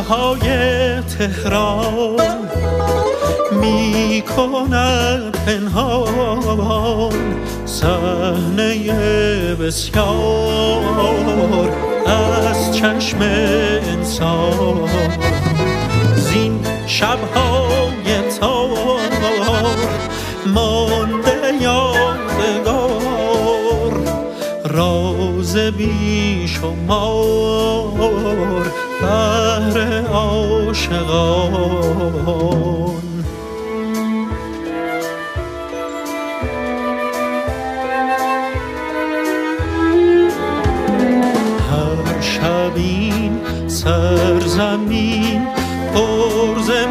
شب‌های تهران می کند پنهان صحنه بسیار از چشم انسان. زین شب‌های تار مانده یادگار راز بیشمار بهر عاشقان. هر شب این سرزمین پر ز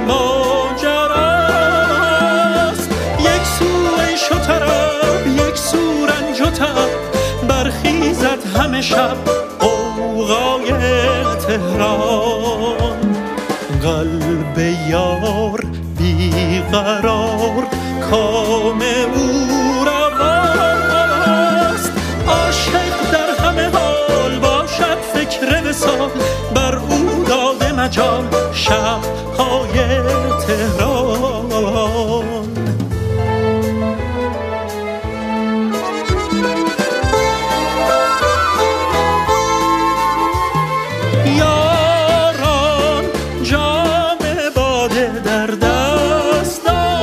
ماجراست، یک سو عیش و طرب یک سو رنج و تب، برخیزد همه شب غوغای تهران. قلب یار بیقرار کام او رواست، عاشق در همه حال باشد فکر وصال، بر او داده مجال شب‌های تهران. یاران جام باده در دست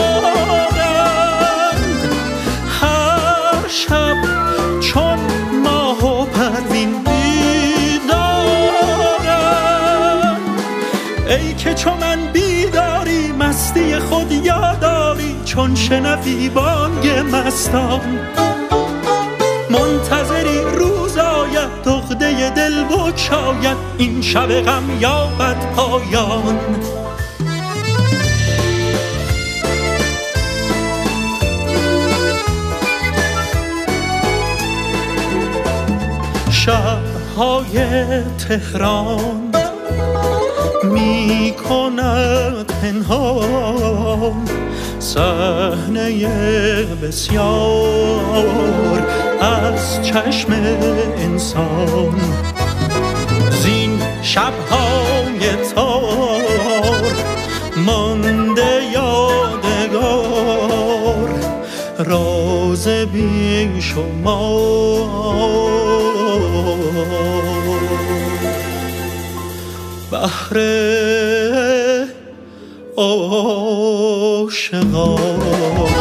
دارند، هر شب چون ماه و پروین بیدارند. ای که چو من بیداری مستی خود یاداری، چون شنوی بانگ مستان منتظری روز آید عقده دل بگشاید، این شب غم یابد پایان. شب‌های تهران می کند پنهان صحنه بسیار از چشم انسان. زین شب‌های تار مانده یادگار راز بیشمار بهر عاشقان.